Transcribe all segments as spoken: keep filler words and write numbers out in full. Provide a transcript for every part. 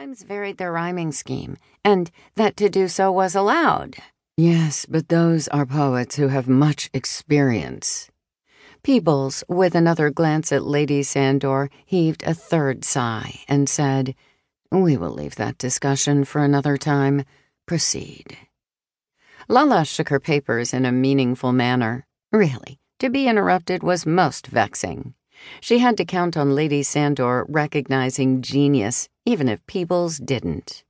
sometimes varied their rhyming scheme, and that to do so was allowed. Yes, but those are poets who have much experience. Peebles, with another glance at Lady Sandor, heaved a third sigh and said, "We will leave that discussion for another time. Proceed." Lala shook her papers in a meaningful manner. Really, to be interrupted was most vexing. She had to count on Lady Sandor recognizing genius, even if Peebles didn't.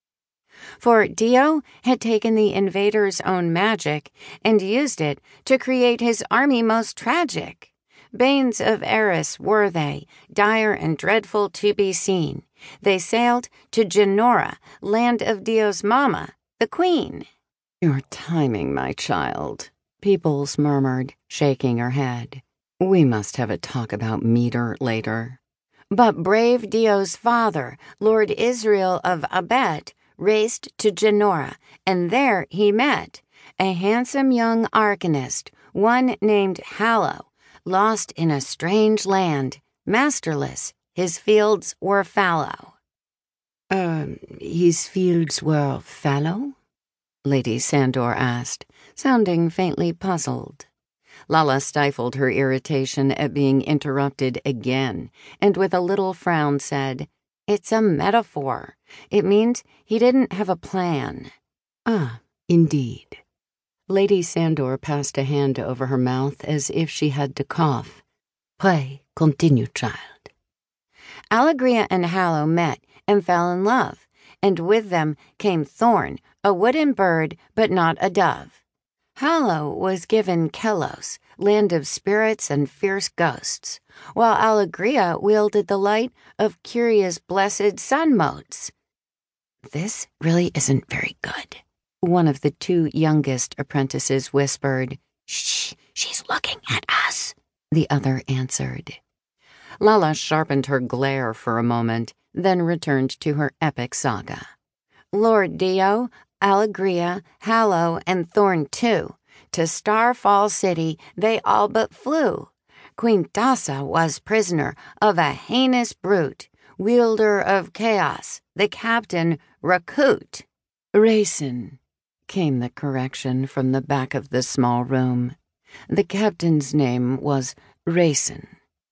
For Dio had taken the invader's own magic and used it to create his army most tragic. Banes of Eris were they, dire and dreadful to be seen. They sailed to Genora, land of Dio's mama, the queen. "Your timing, my child," Peebles murmured, shaking her head. "We must have a talk about meter later." But brave Dio's father, Lord Israel of Abet, raced to Genora, and there he met a handsome young arcanist, one named Hallow, lost in a strange land, masterless. His fields were fallow. Um, his fields were fallow? Lady Sandor asked, sounding faintly puzzled. Lala stifled her irritation at being interrupted again, and with a little frown said, "It's a metaphor. It means he didn't have a plan." "Ah, indeed." Lady Sandor passed a hand over her mouth as if she had to cough. "Pray, continue, child." Alegria and Hallow met and fell in love, and with them came Thorn, a wooden bird but not a dove. Hallow was given Kelos, land of spirits and fierce ghosts, while Alegria wielded the light of curious blessed sun motes. "This really isn't very good," one of the two youngest apprentices whispered. "Shh, she's looking at us," the other answered. Lala sharpened her glare for a moment, then returned to her epic saga. Lord Dio, Alegria, Hallow, and Thorn too. To Starfall City they all but flew. Queen Dasa was prisoner of a heinous brute, wielder of chaos, the captain Rakut. "Raisin," came the correction from the back of the small room. "The captain's name was Raisin."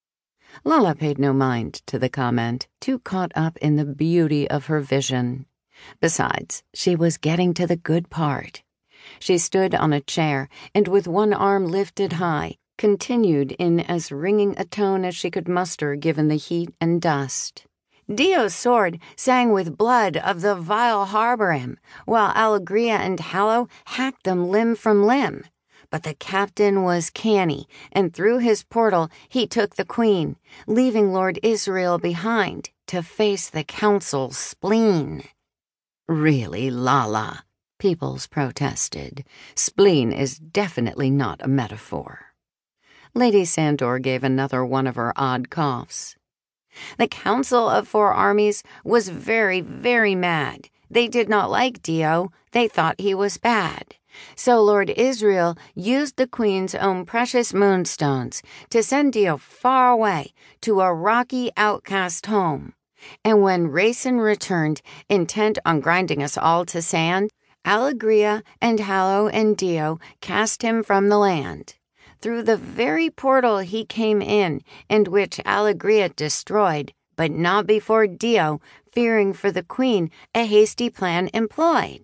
Lala paid no mind to the comment, too caught up in the beauty of her vision. Besides, she was getting to the good part. She stood on a chair and, with one arm lifted high, continued in as ringing a tone as she could muster given the heat and dust. Dio's sword sang with blood of the vile Harborim, while Alegria and Hallow hacked them limb from limb. But the captain was canny, and through his portal he took the queen, leaving Lord Israel behind to face the council's spleen. "Really, Lala," Peebles protested. "Spleen is definitely not a metaphor." Lady Sandor gave another one of her odd coughs. The Council of Four Armies was very, very mad. They did not like Dio. They thought he was bad. So Lord Israel used the Queen's own precious moonstones to send Dio far away to a rocky outcast home. And when Raisin returned, intent on grinding us all to sand, Alegria and Hallow and Dio cast him from the land. Through the very portal he came in, and which Alegria destroyed, but not before Dio, fearing for the Queen, a hasty plan employed.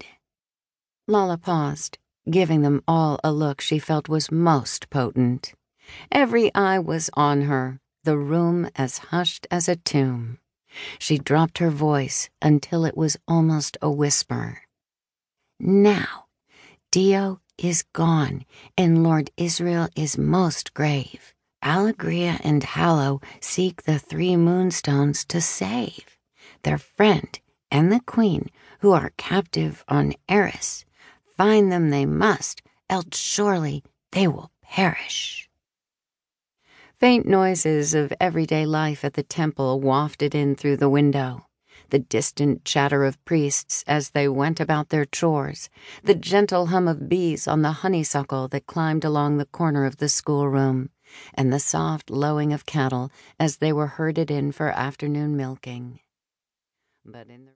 Lala paused, giving them all a look she felt was most potent. Every eye was on her, the room as hushed as a tomb. She dropped her voice until it was almost a whisper. "Now, Dio is gone, and Lord Israel is most grave. Alegria and Hallow seek the three moonstones to save their friend and the queen, who are captive on Eris. Find them they must, else surely they will perish." Faint noises of everyday life at the temple wafted in through the window. The distant chatter of priests as they went about their chores, the gentle hum of bees on the honeysuckle that climbed along the corner of the schoolroom, and the soft lowing of cattle as they were herded in for afternoon milking. But in the